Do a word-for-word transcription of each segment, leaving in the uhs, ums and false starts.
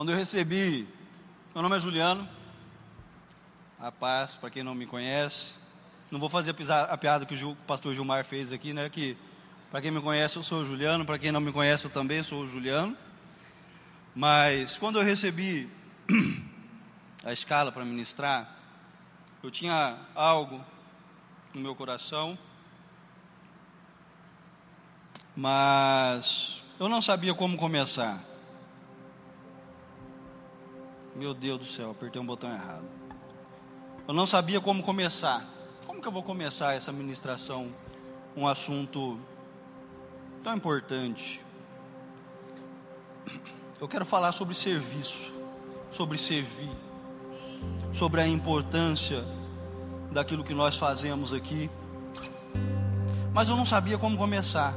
Quando eu recebi, meu nome é Juliano, rapaz, para quem não me conhece, não vou fazer a piada que o pastor Gilmar fez aqui, né, que para quem me conhece eu sou o Juliano, para quem não me conhece eu também sou o Juliano, mas quando eu recebi a escala para ministrar, eu tinha algo no meu coração, mas eu não sabia como começar. Meu Deus do céu, apertei um botão errado. Eu não sabia como começar. Como que eu vou começar essa ministração? Um assunto tão importante. Eu quero falar sobre serviço, sobre servir, sobre a importância daquilo que nós fazemos aqui. Mas eu não sabia como começar.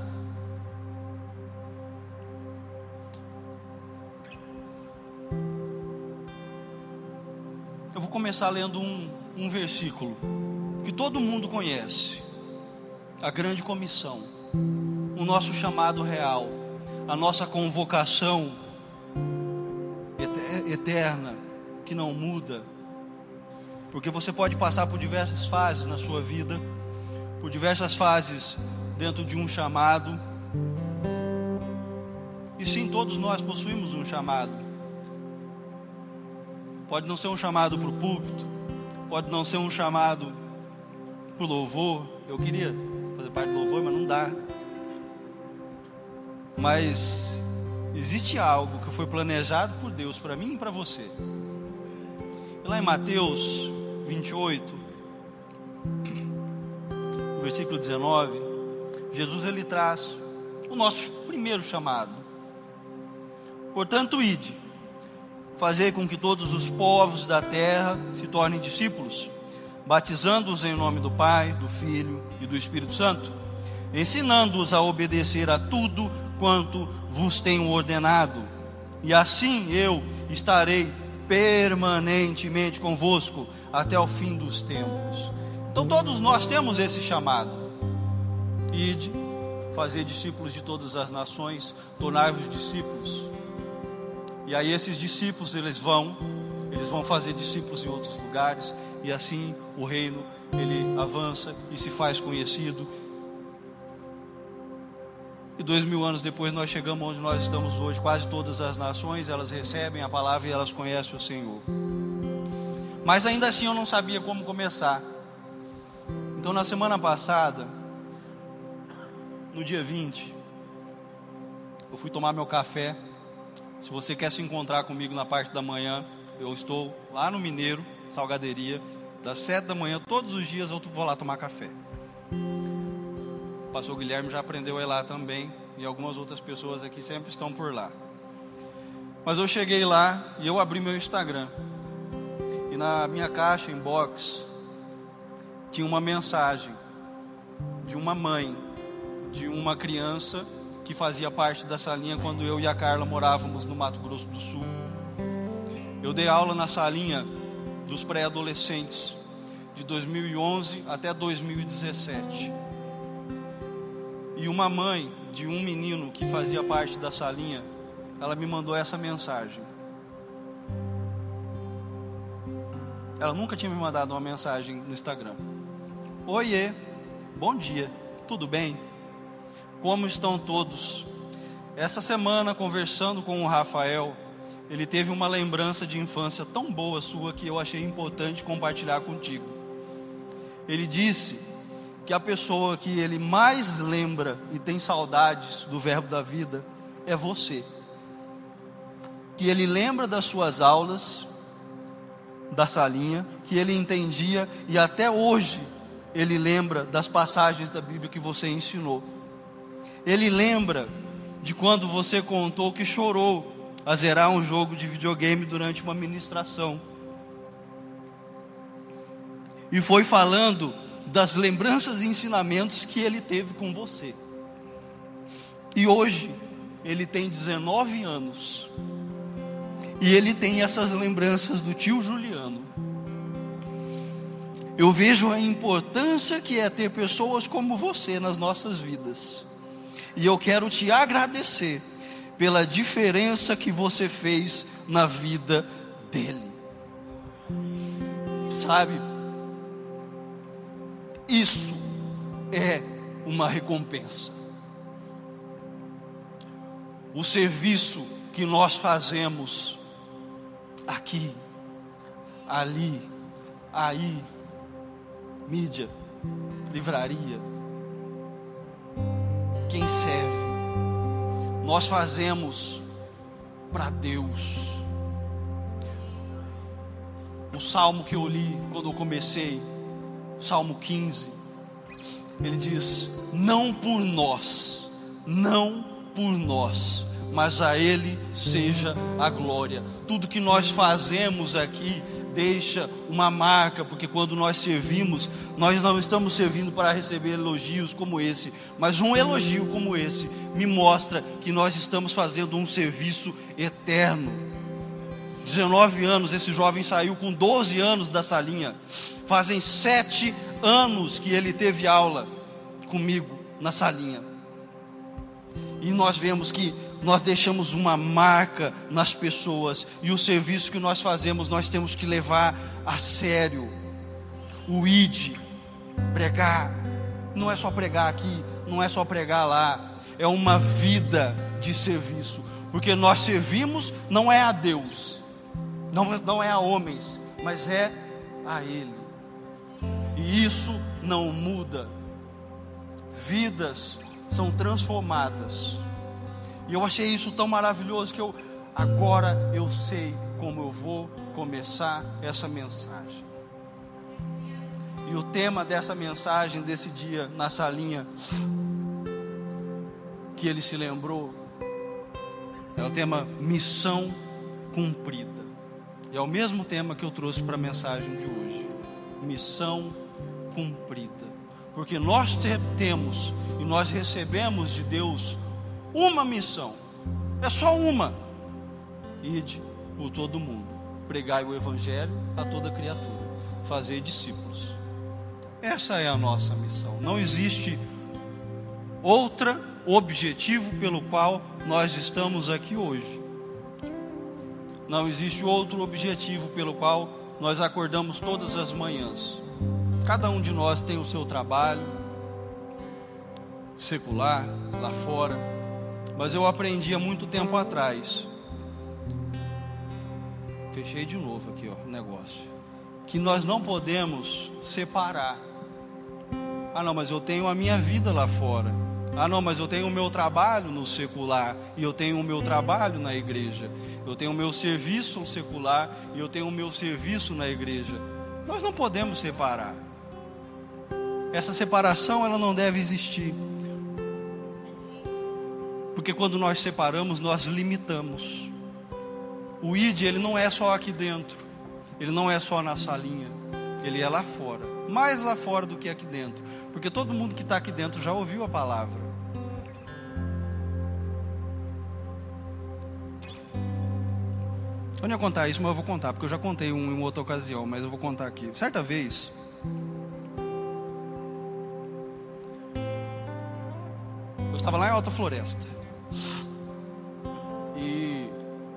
Eu vou começar lendo um, um versículo que todo mundo conhece. A grande comissão, o nosso chamado real, a nossa convocação eterna, que não muda. Porque você pode passar por diversas fases na sua vida, por diversas fases dentro de um chamado. E sim, todos nós possuímos um chamado. Pode não ser um chamado para o púlpito, pode não ser um chamado para o louvor. Eu queria fazer parte do louvor, mas não dá. Mas existe algo que foi planejado por Deus para mim e para você. E lá em Mateus vinte e oito, versículo dezenove, Jesus ele traz o nosso primeiro chamado. Portanto, ide, fazei com que todos os povos da terra se tornem discípulos, batizando-os em nome do Pai, do Filho e do Espírito Santo, ensinando-os a obedecer a tudo quanto vos tenho ordenado, e assim eu estarei permanentemente convosco até o fim dos tempos. Então todos nós temos esse chamado: ide, fazer discípulos de todas as nações, tornai-vos discípulos. E aí esses discípulos eles vão, eles vão fazer discípulos em outros lugares, e assim o reino ele avança e se faz conhecido. E dois mil anos depois nós chegamos onde nós estamos hoje. Quase todas as nações elas recebem a palavra e elas conhecem o Senhor. Mas ainda assim eu não sabia como começar. Então na semana passada, no dia vinte, eu fui tomar meu café. Se você quer se encontrar comigo na parte da manhã, eu estou lá no Mineiro, Salgaderia, das sete da manhã, todos os dias eu vou lá tomar café. O pastor Guilherme já aprendeu a ir lá também, e algumas outras pessoas aqui sempre estão por lá. Mas eu cheguei lá e eu abri meu Instagram, e na minha caixa inbox tinha uma mensagem de uma mãe de uma criança que fazia parte da salinha quando eu e a Carla morávamos no Mato Grosso do Sul. Eu dei aula na salinha dos pré-adolescentes de dois mil e onze até dois mil e dezessete. E uma mãe de um menino que fazia parte da salinha, ela me mandou essa mensagem. Ela nunca tinha me mandado uma mensagem no Instagram. Oiê, bom dia, tudo bem? Como estão todos? Essa semana, conversando com o Rafael, ele teve uma lembrança de infância tão boa sua que eu achei importante compartilhar contigo. Ele disse que a pessoa que ele mais lembra e tem saudades do verbo da vida é você. Que ele lembra das suas aulas, da salinha, que ele entendia, e até hoje ele lembra das passagens da Bíblia que você ensinou. Ele lembra de quando você contou que chorou a zerar um jogo de videogame durante uma ministração. E foi falando das lembranças e ensinamentos que ele teve com você. E hoje, ele tem dezenove anos. E ele tem essas lembranças do tio Juliano. Eu vejo a importância que é ter pessoas como você nas nossas vidas. E eu quero te agradecer pela diferença que você fez na vida dele. Sabe? Isso é uma recompensa. O serviço que nós fazemos aqui, ali, aí, mídia, livraria, quem serve, nós fazemos para Deus. O salmo que eu li quando eu comecei, Salmo quinze, ele diz: não por nós, não por nós, mas a Ele seja a glória. Tudo que nós fazemos aqui deixa uma marca, porque quando nós servimos, nós não estamos servindo para receber elogios como esse, mas um elogio como esse me mostra que nós estamos fazendo um serviço eterno. dezenove anos, esse jovem saiu com doze anos da salinha. Fazem sete anos que ele teve aula comigo na salinha. E nós vemos que nós deixamos uma marca nas pessoas. E o serviço que nós fazemos, nós temos que levar a sério. O I D, pregar, não é só pregar aqui, não é só pregar lá. É uma vida de serviço. Porque nós servimos não é a Deus, não, não é a homens, mas é a Ele. E isso não muda. Vidas são transformadas. E eu achei isso tão maravilhoso que eu agora eu sei como eu vou começar essa mensagem. E o tema dessa mensagem desse dia na salinha que ele se lembrou é o tema missão cumprida. E é o mesmo tema que eu trouxe para a mensagem de hoje. Missão cumprida. Porque nós te- temos e nós recebemos de Deus uma missão. É só uma. Ide por todo mundo, pregai o evangelho a toda criatura, fazer discípulos. Essa é a nossa missão. Não existe outro objetivo pelo qual nós estamos aqui hoje. Não existe outro objetivo pelo qual nós acordamos todas as manhãs. Cada um de nós tem o seu trabalho secular lá fora, mas eu aprendi há muito tempo atrás. Fechei de novo aqui, ó, o negócio. Que nós não podemos separar. Ah, não, mas eu tenho a minha vida lá fora. Ah, não, mas eu tenho o meu trabalho no secular e eu tenho o meu trabalho na igreja. Eu tenho o meu serviço secular e eu tenho o meu serviço na igreja. Nós não podemos separar. Essa separação, ela não deve existir. Porque quando nós separamos, nós limitamos. O I D, ele não é só aqui dentro. Ele não é só na salinha. Ele é lá fora. Mais lá fora do que aqui dentro. Porque todo mundo que está aqui dentro já ouviu a palavra. Eu não ia contar isso, mas eu vou contar. Porque eu já contei um em outra ocasião, mas eu vou contar aqui. Certa vez, eu estava lá em Alta Floresta. E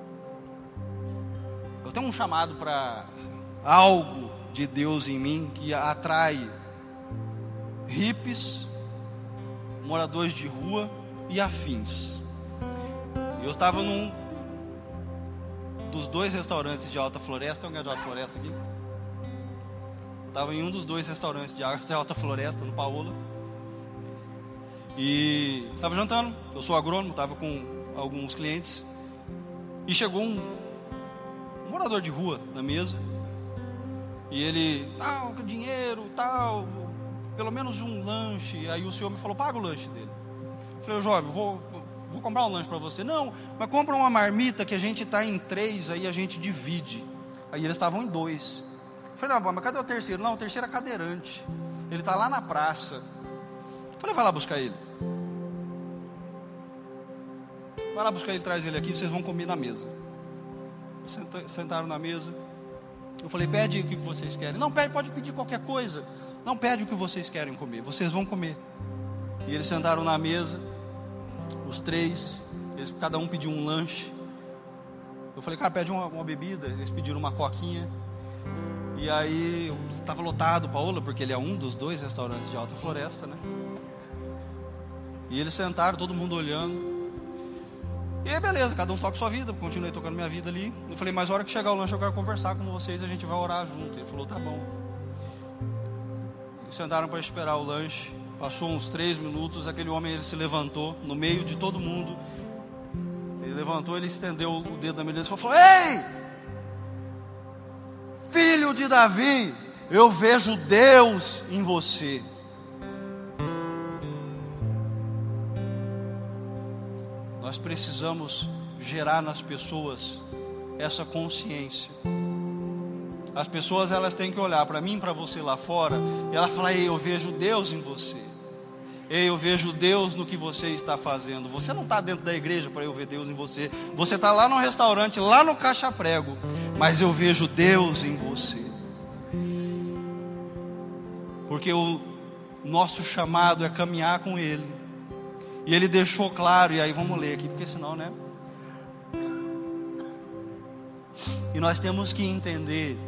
eu tenho um chamado para algo de Deus em mim que atrai hippies, moradores de rua e afins. Eu estava num dos dois restaurantes de Alta Floresta. Tem alguém de Alta Floresta aqui? Eu estava em um dos dois restaurantes de Alta Floresta, no Paola. E estava jantando. Eu sou agrônomo, estava com alguns clientes. E chegou um, um morador de rua na mesa. E ele, tal, ah, dinheiro, tal, pelo menos um lanche. Aí o senhor me falou, paga o lanche dele. Eu falei, ô jovem, vou, vou comprar um lanche para você. Não, mas compra uma marmita que a gente está em três, aí a gente divide. Aí eles estavam em dois. Eu falei, não, mas cadê o terceiro? Não, o terceiro é cadeirante. Ele está lá na praça. Eu falei, vai lá buscar ele. Vai lá buscar ele, traz ele aqui, vocês vão comer na mesa. Sentaram na mesa. Eu falei, pede o que vocês querem. Não, pede, pode pedir qualquer coisa. Não, pede o que vocês querem comer. Vocês vão comer. E eles sentaram na mesa, os três, eles, cada um pediu um lanche. Eu falei, cara, pede uma, uma bebida. Eles pediram uma coquinha. E aí, estava lotado, Paola, porque ele é um dos dois restaurantes de Alta Floresta, né? E eles sentaram, todo mundo olhando. E aí, beleza, cada um toca sua vida. Continuei tocando minha vida ali. Eu falei, mas a hora que chegar o lanche eu quero conversar com vocês, a gente vai orar junto. Ele falou, tá bom. E sentaram para esperar o lanche. Passou uns três minutos, aquele homem ele se levantou no meio de todo mundo. Ele levantou, ele estendeu o dedo na minha direção e falou, ei! Filho de Davi, eu vejo Deus em você. Nós precisamos gerar nas pessoas essa consciência. As pessoas elas têm que olhar para mim, para você lá fora, e ela falar, ei, eu vejo Deus em você. Ei, eu vejo Deus no que você está fazendo. Você não está dentro da igreja para eu ver Deus em você. Você está lá no restaurante, lá no Caixa Prego, mas eu vejo Deus em você. Porque o nosso chamado é caminhar com Ele. E Ele deixou claro, e aí vamos ler aqui, porque senão, né? E nós temos que entender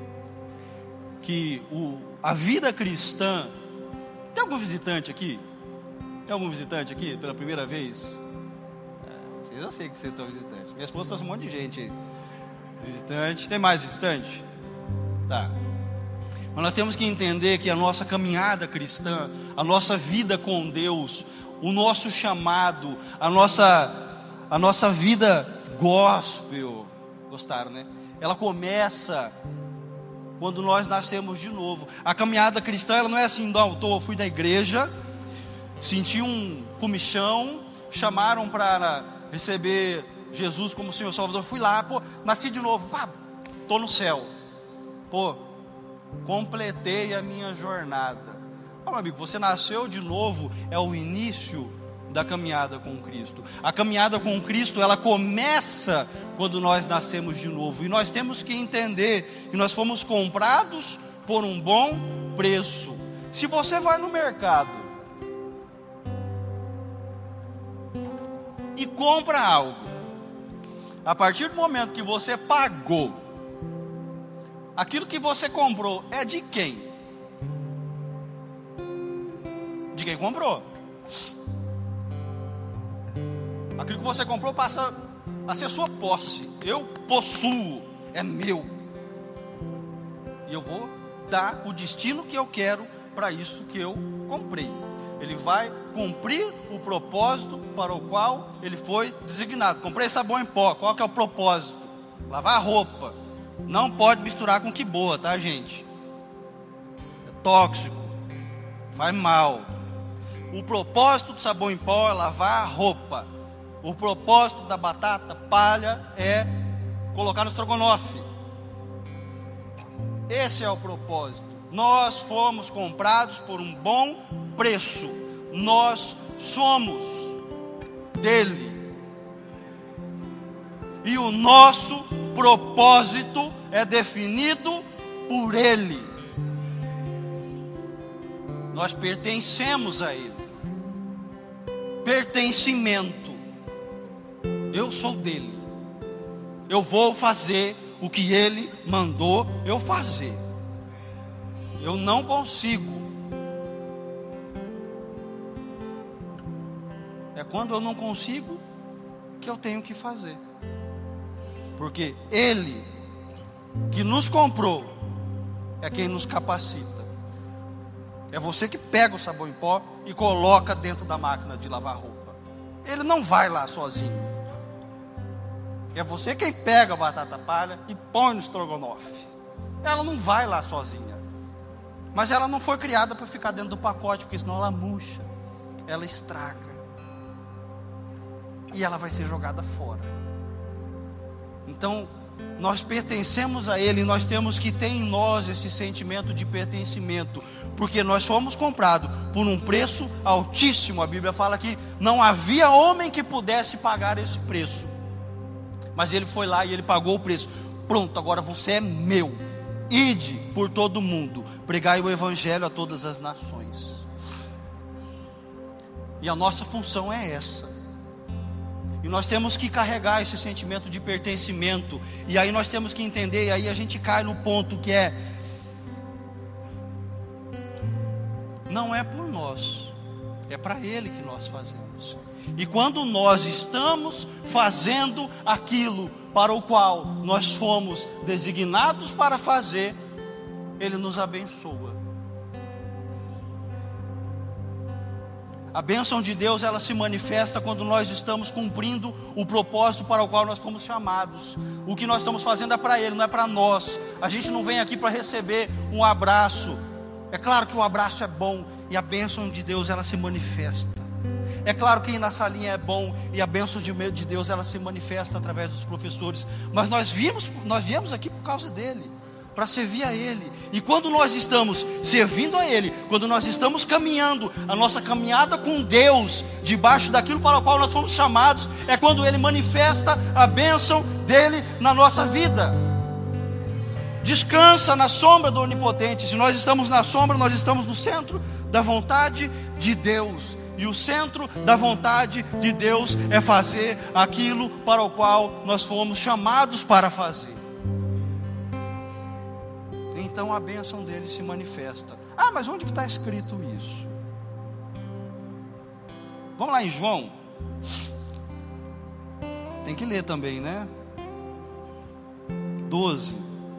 que o, a vida cristã... Tem algum visitante aqui? Tem algum visitante aqui pela primeira vez? É, vocês, eu sei que vocês estão visitantes. Minha esposa trouxe um monte de gente aí. Visitante. Tem mais visitante? Tá. Mas nós temos que entender que a nossa caminhada cristã, a nossa vida com Deus, o nosso chamado, a nossa, a nossa vida gospel, gostaram, né? Ela começa quando nós nascemos de novo. A caminhada cristã, ela não é assim, não, eu fui da igreja, senti um comichão, chamaram para receber Jesus como Senhor Salvador, fui lá, pô, nasci de novo, pá, tô no céu, pô, completei a minha jornada. Ah, meu amigo, você nasceu de novo, é o início da caminhada com Cristo. A caminhada com Cristo, ela começa quando nós nascemos de novo. E nós temos que entender que nós fomos comprados por um bom preço. Se você vai no mercado e compra algo, a partir do momento que você pagou, aquilo que você comprou é de quem? De quem comprou. Aquilo que você comprou passa a ser sua posse. Eu possuo, é meu. E eu vou dar o destino que eu quero para isso que eu comprei. Ele vai cumprir o propósito para o qual ele foi designado. Comprei sabão em pó, qual que é o propósito? Lavar a roupa. Não pode misturar com que boa, tá, gente? É tóxico, faz mal. O propósito do sabão em pó é lavar a roupa. O propósito da batata palha é colocar no estrogonofe. Esse é o propósito. Nós fomos comprados por um bom preço. Nós somos dele. E o nosso propósito é definido por ele. Nós pertencemos a ele. Pertencimento. Eu sou dele. Eu vou fazer o que ele mandou eu fazer. Eu não consigo. É quando eu não consigo que eu tenho que fazer. Porque ele que nos comprou é quem nos capacita. É você que pega o sabão em pó e coloca dentro da máquina de lavar roupa. Ele não vai lá sozinho. É você quem pega a batata palha e põe no estrogonofe. Ela não vai lá sozinha. Mas ela não foi criada para ficar dentro do pacote, porque senão ela murcha, ela estraga. E ela vai ser jogada fora. Então, nós pertencemos a Ele, nós temos que ter em nós esse sentimento de pertencimento, porque nós fomos comprados por um preço altíssimo. A Bíblia fala que não havia homem que pudesse pagar esse preço, mas Ele foi lá e Ele pagou o preço. Pronto, agora você é meu. Ide por todo mundo, pregai o Evangelho a todas as nações. E a nossa função é essa. E nós temos que carregar esse sentimento de pertencimento. E aí nós temos que entender, e aí a gente cai no ponto que é: não é por nós, é para Ele que nós fazemos. E quando nós estamos fazendo aquilo para o qual nós fomos designados para fazer, Ele nos abençoa. A bênção de Deus, ela se manifesta quando nós estamos cumprindo o propósito para o qual nós fomos chamados. O que nós estamos fazendo é para Ele, não é para nós. A gente não vem aqui para receber um abraço. É claro que o abraço é bom e a bênção de Deus, ela se manifesta. É claro que ir na salinha é bom e a bênção de Deus, ela se manifesta através dos professores. Mas nós viemos, nós viemos aqui por causa dEle, para servir a Ele. E quando nós estamos servindo a Ele, quando nós estamos caminhando a nossa caminhada com Deus, debaixo daquilo para o qual nós fomos chamados, é quando Ele manifesta a bênção dEle na nossa vida. Descansa na sombra do Onipotente. Se nós estamos na sombra, nós estamos no centro da vontade de Deus. E o centro da vontade de Deus é fazer aquilo para o qual nós fomos chamados para fazer. Então a bênção dele se manifesta. Ah, mas onde que está escrito isso? Vamos lá em João. Tem que ler também, né? doze.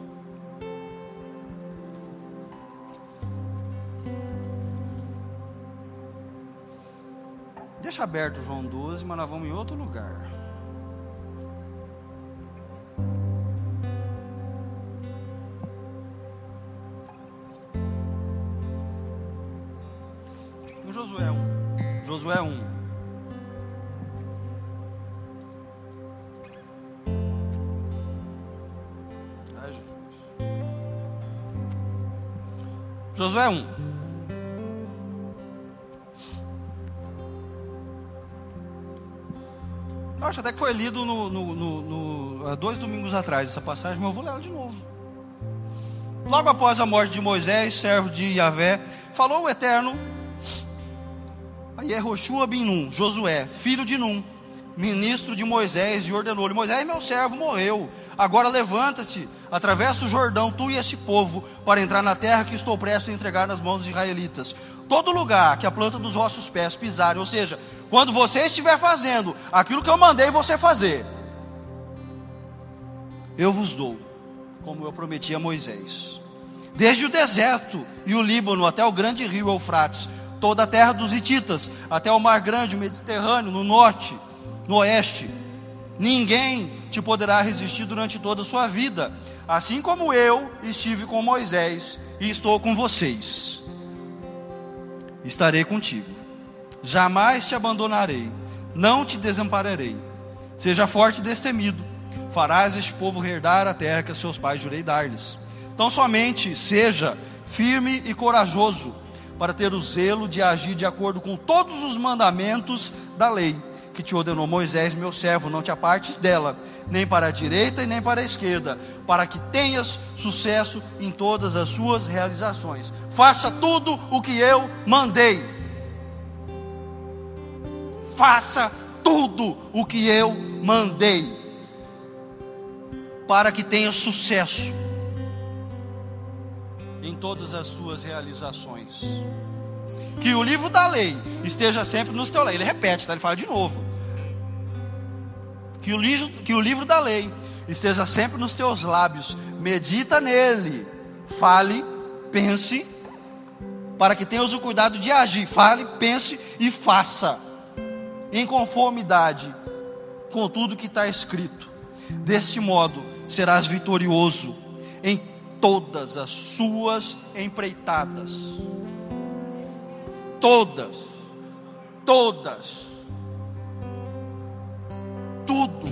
Deixa aberto João doze, mas nós vamos em outro lugar. No Josué um. Josué um. Ai, Jesus. Josué um. Eu acho até que foi lido no, no, no, no, dois domingos atrás essa passagem, mas eu vou ler ela de novo. Logo após a morte de Moisés, servo de Yahvé, falou o Eterno a Yehoshua bin Nun, Josué, filho de Nun, ministro de Moisés, e ordenou-lhe: Moisés, meu servo, morreu. Agora levanta-te, atravessa o Jordão, tu e este povo, para entrar na terra que estou prestes a entregar nas mãos dos israelitas. Todo lugar que a planta dos vossos pés pisarem, ou seja, quando você estiver fazendo aquilo que eu mandei você fazer, eu vos dou, como eu prometi a Moisés. Desde o deserto e o Líbano até o grande rio Eufrates, toda a terra dos hititas, até o mar grande, o Mediterrâneo, no norte, no oeste, ninguém te poderá resistir durante toda a sua vida, assim como eu estive com Moisés e estou com vocês. Estarei contigo, jamais te abandonarei, não te desampararei. Seja forte e destemido, farás este povo herdar a terra que a seus pais jurei dar-lhes. Então somente seja firme e corajoso, para ter o zelo de agir de acordo com todos os mandamentos da lei que te ordenou Moisés, meu servo. Não te apartes dela, nem para a direita e nem para a esquerda, para que tenhas sucesso em todas as suas realizações. Faça tudo o que eu mandei. Faça tudo o que eu mandei, para que tenha sucesso em todas as suas realizações. Que o livro da lei esteja sempre nos teus lábios. Ele repete, tá? Ele fala de novo. Que o, livro, que o livro da lei esteja sempre nos teus lábios. Medita nele. Fale, pense, para que tenhas o cuidado de agir. Fale, pense e faça em conformidade com tudo que está escrito. Deste modo serás vitorioso em todas as suas empreitadas. Todas, todas, tudo.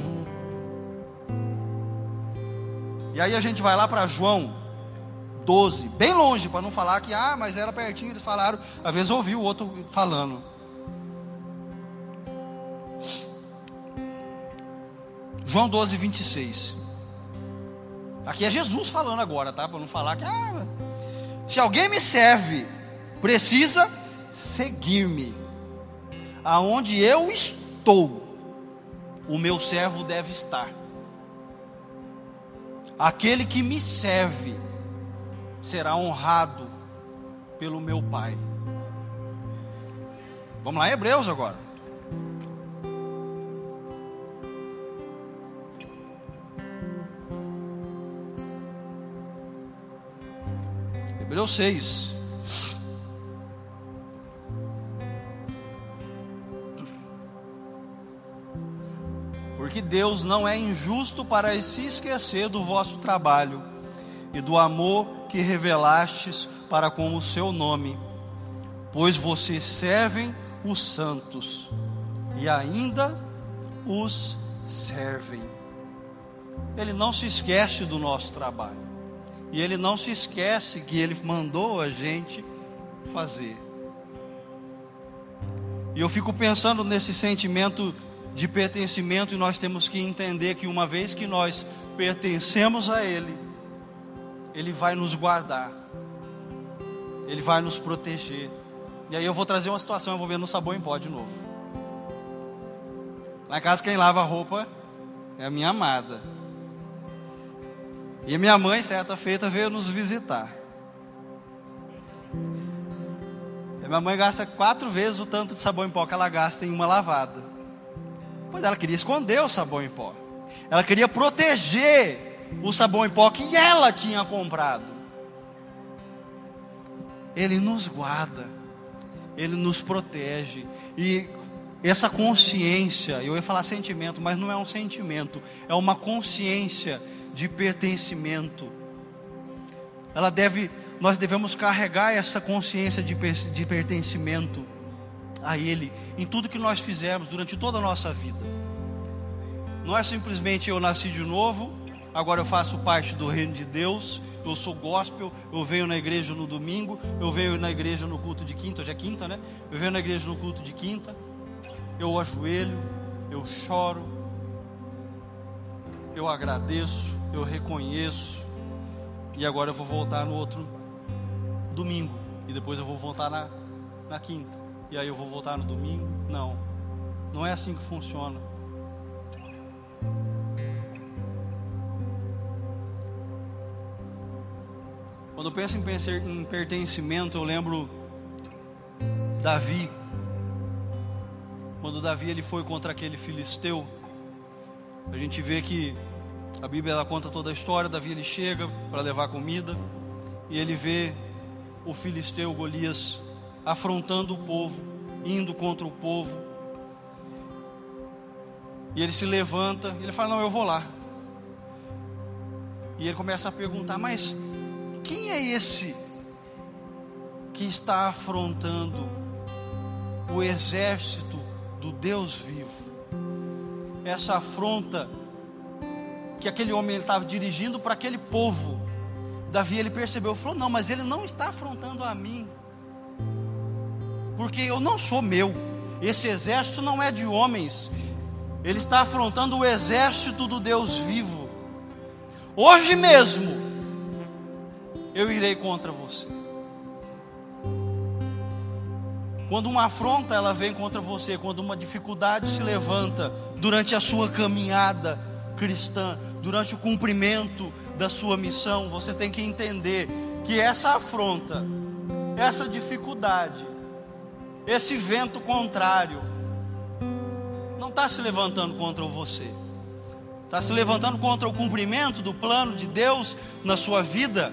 E aí a gente vai lá para João doze, bem longe, para não falar que, ah, mas era pertinho, eles falaram, às vezes ouviu o outro falando. João doze, vinte e seis. Aqui é Jesus falando agora, tá? Para não falar que, ah, se alguém me serve, precisa seguir-me. Aonde eu estou, o meu servo deve estar. Aquele que me serve será honrado pelo meu Pai. Vamos lá, Hebreus agora. Hebreus seis. Porque Deus não é injusto para se esquecer do vosso trabalho e do amor que revelastes para com o seu nome, pois vocês servem os santos e ainda os servem. Ele não se esquece do nosso trabalho, e Ele não se esquece que Ele mandou a gente fazer. E eu fico pensando nesse sentimento de pertencimento, e nós temos que entender que uma vez que nós pertencemos a Ele, Ele vai nos guardar, Ele vai nos proteger. E aí eu vou trazer uma situação, eu vou ver no sabão em pó de novo. Lá em casa quem lava a roupa é a minha amada. E minha mãe, certa feita, veio nos visitar. E minha mãe gasta quatro vezes o tanto de sabão em pó que ela gasta em uma lavada. Pois ela queria esconder o sabão em pó. Ela queria proteger o sabão em pó que ela tinha comprado. Ele nos guarda, Ele nos protege. E essa consciência, eu ia falar sentimento, mas não é um sentimento, é uma consciência de pertencimento. Ela deve, nós devemos carregar essa consciência de, de pertencimento a Ele, em tudo que nós fizermos durante toda a nossa vida. Não é simplesmente eu nasci de novo, agora eu faço parte do reino de Deus, eu sou gospel, eu venho na igreja no domingo, eu venho na igreja no culto de quinta, hoje é quinta, né? Eu venho na igreja no culto de quinta, eu ajoelho, eu choro, eu agradeço, eu reconheço, e agora eu vou voltar no outro domingo, e depois eu vou voltar na, na quinta. E aí eu vou voltar no domingo? Não, não é assim que funciona. Quando eu penso em pertencimento, eu lembro Davi. Quando Davi ele foi contra aquele filisteu, a gente vê que a Bíblia ela conta toda a história. Davi ele chega para levar comida e ele vê o filisteu Golias afrontando o povo, indo contra o povo. E ele se levanta, e ele fala: não, eu vou lá. E ele começa a perguntar: mas quem é esse que está afrontando o exército do Deus vivo? Essa afronta que aquele homem estava dirigindo para aquele povo. Davi ele percebeu, falou: não, mas ele não está afrontando a mim, porque eu não sou meu, esse exército não é de homens, ele está afrontando o exército do Deus vivo. Hoje mesmo eu irei contra você. Quando uma afronta ela vem contra você, quando uma dificuldade se levanta durante a sua caminhada cristã, durante o cumprimento da sua missão, você tem que entender que essa afronta, essa dificuldade, esse vento contrário não está se levantando contra você, está se levantando contra o cumprimento do plano de Deus na sua vida.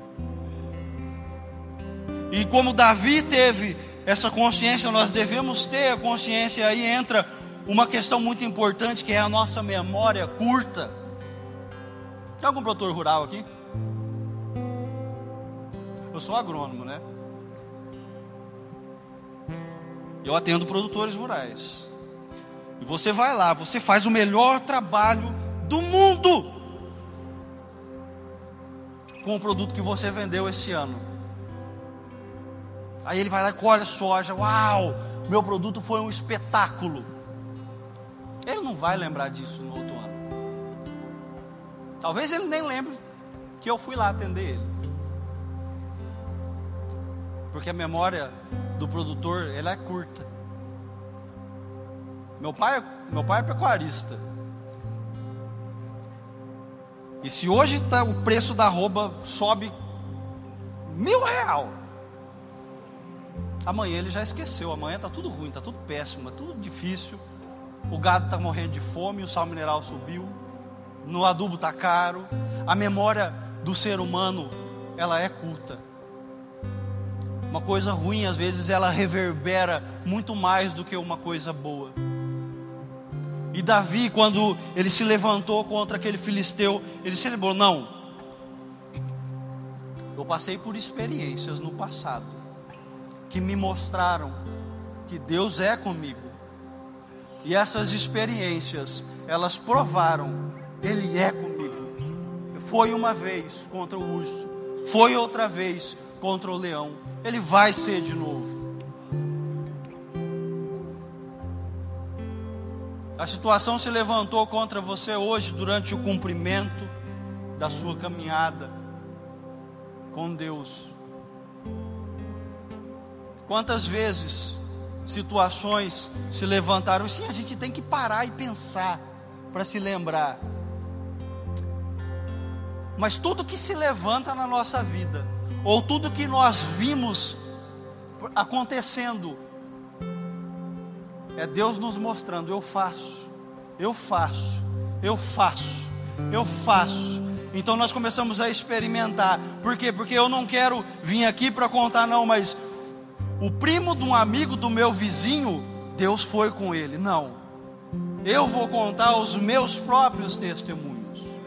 E como Davi teve essa consciência, nós devemos ter a consciência. Aí entra uma questão muito importante, que é a nossa memória curta. Tem algum produtor rural aqui? Eu sou agrônomo, né? Eu atendo produtores rurais. E você vai lá, você faz o melhor trabalho do mundo com o produto que você vendeu esse ano. Aí ele vai lá e colhe soja. Uau, meu produto foi um espetáculo. Ele não vai lembrar disso no outro ano. Talvez ele nem lembre que eu fui lá atender ele, porque a memória do produtor ela é curta. Meu pai, meu pai é pecuarista. E se hoje tá, o preço da arroba sobe mil real, amanhã ele já esqueceu. Amanhã está tudo ruim, está tudo péssimo, está tudo difícil. O gado está morrendo de fome, o sal mineral subiu, no adubo está caro. A memória do ser humano, ela é curta. Uma coisa ruim, às vezes, ela reverbera muito mais do que uma coisa boa. E Davi, quando ele se levantou contra aquele filisteu, ele se lembrou: não, eu passei por experiências no passado que me mostraram que Deus é comigo. E essas experiências, elas provaram, Ele é comigo. Foi uma vez contra o urso, foi outra vez contra o leão, Ele vai ser de novo. A situação se levantou contra você hoje durante o cumprimento da sua caminhada com Deus. Quantas vezes situações se levantaram? Sim, a gente tem que parar e pensar para se lembrar. Mas tudo que se levanta na nossa vida, ou tudo que nós vimos acontecendo, é Deus nos mostrando: eu faço, eu faço, eu faço, eu faço. Então nós começamos a experimentar. Por quê? Porque eu não quero vir aqui para contar, não, mas o primo de um amigo do meu vizinho, Deus foi com ele. Não, eu vou contar os meus próprios testemunhos.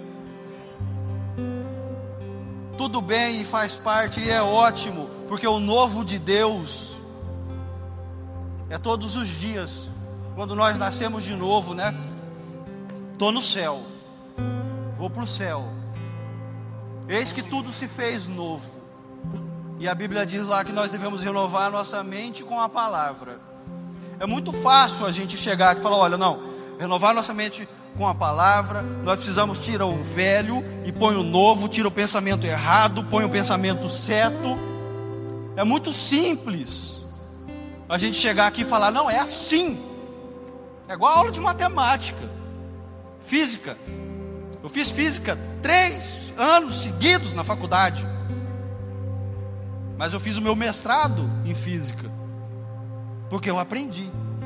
Tudo bem e faz parte, e é ótimo, porque o novo de Deus é todos os dias. Quando nós nascemos de novo, né? Estou no céu, vou para o céu, eis que tudo se fez novo. E a Bíblia diz lá que nós devemos renovar a nossa mente com a palavra. É muito fácil a gente chegar aqui e falar: olha, não, renovar a nossa mente com a palavra, nós precisamos tirar o velho e põe o novo, tira o pensamento errado, põe o pensamento certo. É muito simples a gente chegar aqui e falar: não, é assim. É igual a aula de matemática, física. Eu fiz física três anos seguidos na faculdade, mas eu fiz o meu mestrado em física, porque eu aprendi.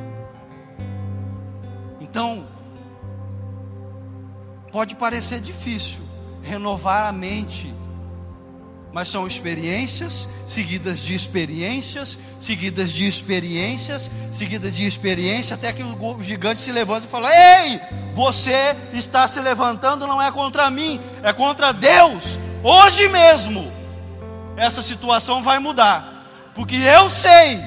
Então, pode parecer difícil renovar a mente, mas são experiências, seguidas de experiências, seguidas de experiências, seguidas de experiência, até que o gigante se levanta e fala: ei, você está se levantando, não é contra mim, é contra Deus. Hoje mesmo, essa situação vai mudar, porque eu sei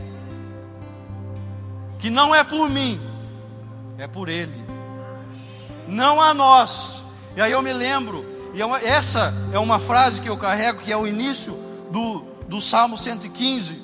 que não é por mim, é por Ele, não a nós. E aí eu me lembro, e é uma, essa é uma frase que eu carrego, que é o início do, do Salmo cento e quinze.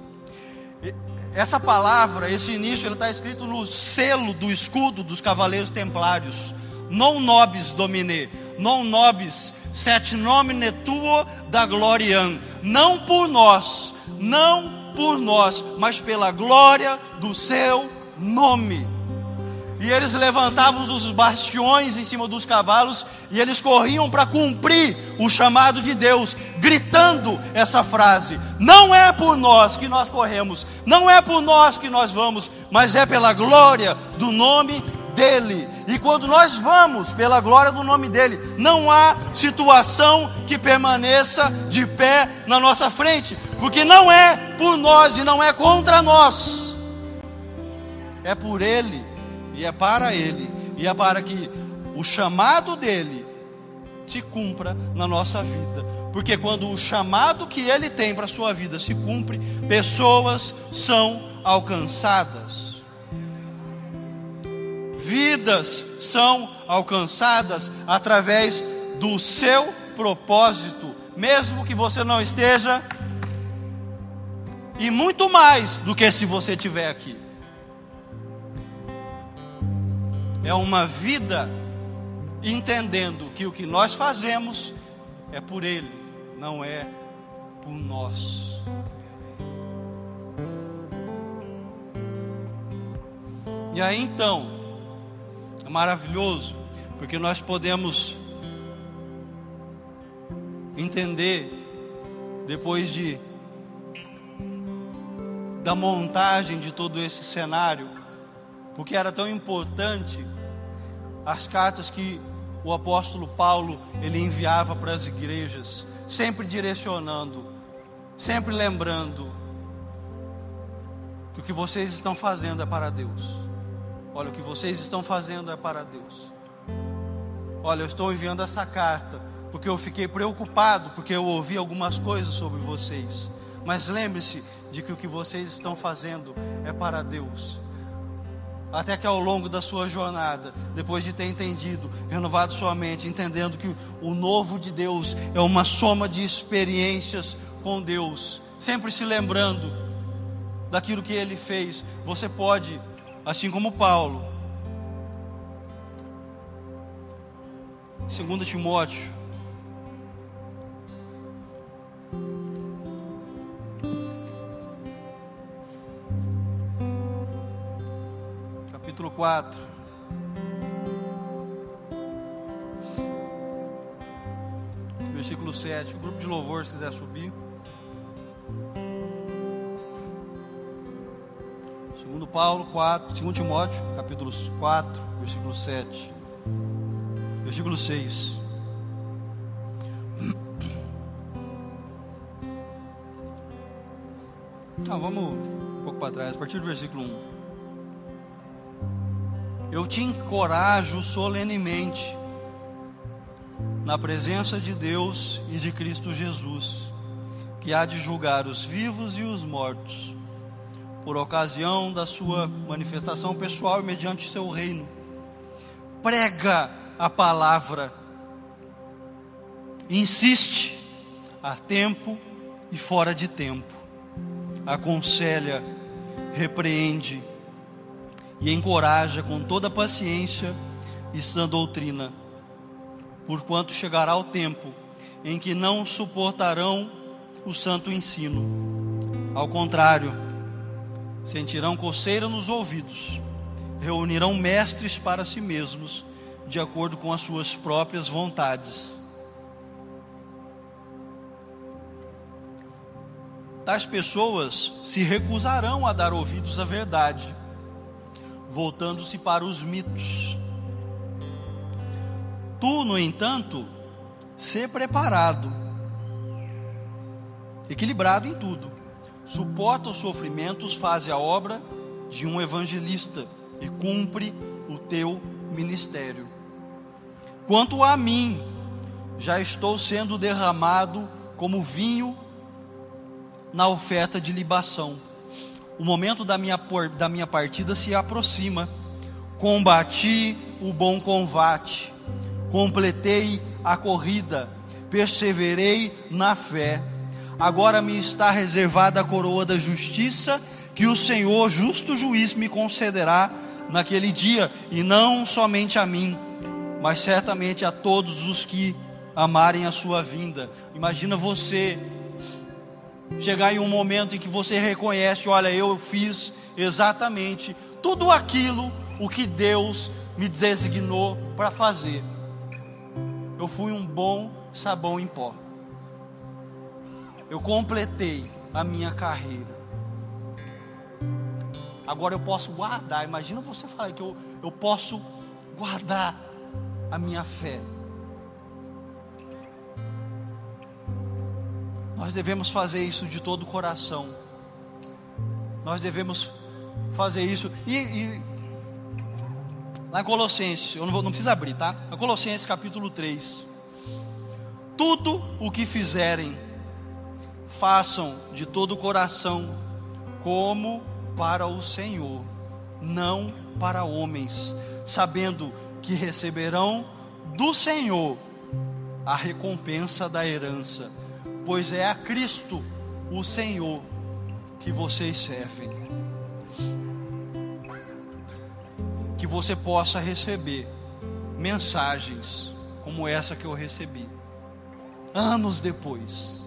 Essa palavra, esse início, ele está escrito no selo do escudo dos cavaleiros templários: non nobis domine, non nobis set nomine tuo da gloriam. Não por nós, não por nós, mas pela glória do seu nome. E eles levantavam os bastiões em cima dos cavalos, e eles corriam para cumprir o chamado de Deus, gritando essa frase: não é por nós que nós corremos, não é por nós que nós vamos, mas é pela glória do nome dEle. E quando nós vamos pela glória do nome dEle, não há situação que permaneça de pé na nossa frente, porque não é por nós e não é contra nós, é por Ele. E é para Ele, e é para que o chamado dEle se cumpra na nossa vida. Porque quando o chamado que Ele tem para a sua vida se cumpre, pessoas são alcançadas, vidas são alcançadas através do seu propósito, mesmo que você não esteja, e muito mais do que se você estiver aqui. É uma vida entendendo que o que nós fazemos é por Ele, não é por nós. E aí então, é maravilhoso, porque nós podemos entender, depois de da montagem de todo esse cenário, porque era tão importante as cartas que o apóstolo Paulo ele enviava para as igrejas, sempre direcionando, sempre lembrando que o que vocês estão fazendo é para Deus. Olha, o que vocês estão fazendo é para Deus. Olha, eu estou enviando essa carta porque eu fiquei preocupado, porque eu ouvi algumas coisas sobre vocês. Mas lembre-se de que o que vocês estão fazendo é para Deus. Até que ao longo da sua jornada, depois de ter entendido, renovado sua mente, entendendo que o novo de Deus é uma soma de experiências com Deus, sempre se lembrando daquilo que Ele fez, você pode, assim como Paulo, segundo Timóteo, capítulo quatro, versículo sete. O grupo de louvor, se quiser subir. Segundo Paulo quatro, segundo Timóteo, capítulo quatro, versículo sete. Versículo seis. Ah, vamos um pouco para trás, a partir do versículo um. Eu te encorajo solenemente, na presença de Deus e de Cristo Jesus, que há de julgar os vivos e os mortos, por ocasião da sua manifestação pessoal e mediante seu reino. Prega a palavra, insiste a tempo e fora de tempo, aconselha, repreende e encoraja com toda paciência e sã doutrina, porquanto chegará o tempo em que não suportarão o santo ensino, ao contrário, sentirão coceira nos ouvidos, reunirão mestres para si mesmos, de acordo com as suas próprias vontades. Tais pessoas se recusarão a dar ouvidos à verdade, voltando-se para os mitos. Tu, no entanto, sê preparado, equilibrado em tudo, suporta os sofrimentos, faz a obra de um evangelista e cumpre o teu ministério. Quanto a mim, já estou sendo derramado como vinho na oferta de libação. O momento da minha, da minha partida se aproxima. Combati o bom combate, completei a corrida, perseverei na fé. Agora me está reservada a coroa da justiça, que o Senhor, justo juiz, me concederá naquele dia, e não somente a mim, mas certamente a todos os que amarem a sua vinda. Imagina você chegar em um momento em que você reconhece: olha, eu fiz exatamente tudo aquilo o que Deus me designou para fazer. Eu fui um bom sabão em pó. Eu completei a minha carreira. Agora eu posso guardar. Imagina você falar que eu, eu posso guardar a minha fé. Nós devemos fazer isso de todo o coração. Nós devemos fazer isso. E, e lá em Colossenses, eu não, vou, não preciso abrir, tá? Na Colossenses capítulo três. Tudo o que fizerem, façam de todo o coração, como para o Senhor, não para homens, sabendo que receberão do Senhor a recompensa da herança, pois é a Cristo, o Senhor, que vocês servem. Que você possa receber mensagens como essa que eu recebi, anos depois,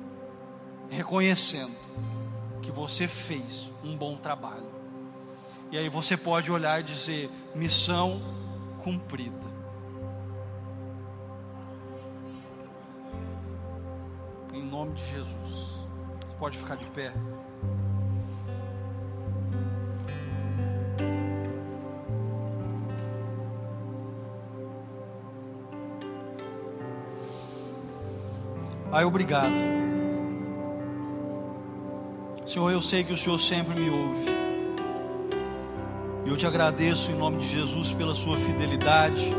reconhecendo que você fez um bom trabalho. E aí você pode olhar e dizer: missão cumprida. Em nome de Jesus. Você pode ficar de pé. Pai, obrigado. Senhor, eu sei que o Senhor sempre me ouve. E eu te agradeço em nome de Jesus pela sua fidelidade,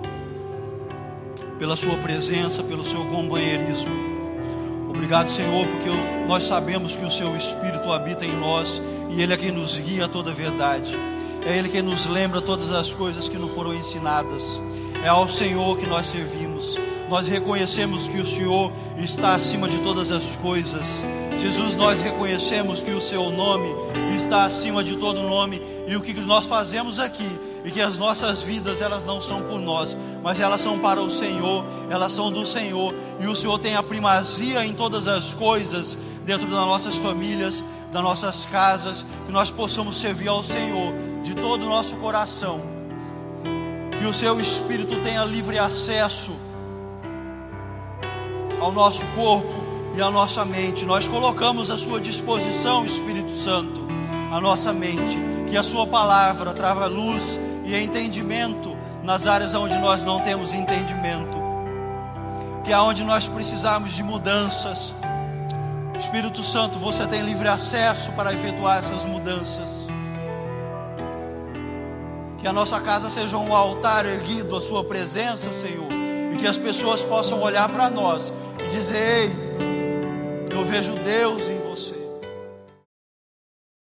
pela sua presença, pelo seu companheirismo. Obrigado, Senhor, porque nós sabemos que o seu Espírito habita em nós e Ele é quem nos guia a toda a verdade. É Ele quem nos lembra todas as coisas que não foram ensinadas. É ao Senhor que nós servimos. Nós reconhecemos que o Senhor está acima de todas as coisas. Jesus, nós reconhecemos que o seu nome está acima de todo nome. E o que nós fazemos aqui, e que as nossas vidas, elas não são por nós, mas elas são para o Senhor, elas são do Senhor. E o Senhor tem a primazia em todas as coisas, dentro das nossas famílias, das nossas casas. Que nós possamos servir ao Senhor de todo o nosso coração. Que o seu Espírito tenha livre acesso ao nosso corpo e à nossa mente. Nós colocamos à sua disposição, Espírito Santo, a nossa mente. Que a sua palavra traga luz e entendimento nas áreas onde nós não temos entendimento. Que aonde nós precisarmos de mudanças, Espírito Santo, você tem livre acesso para efetuar essas mudanças. Que a nossa casa seja um altar erguido à sua presença, Senhor. E que as pessoas possam olhar para nós e dizer: ei, eu vejo Deus em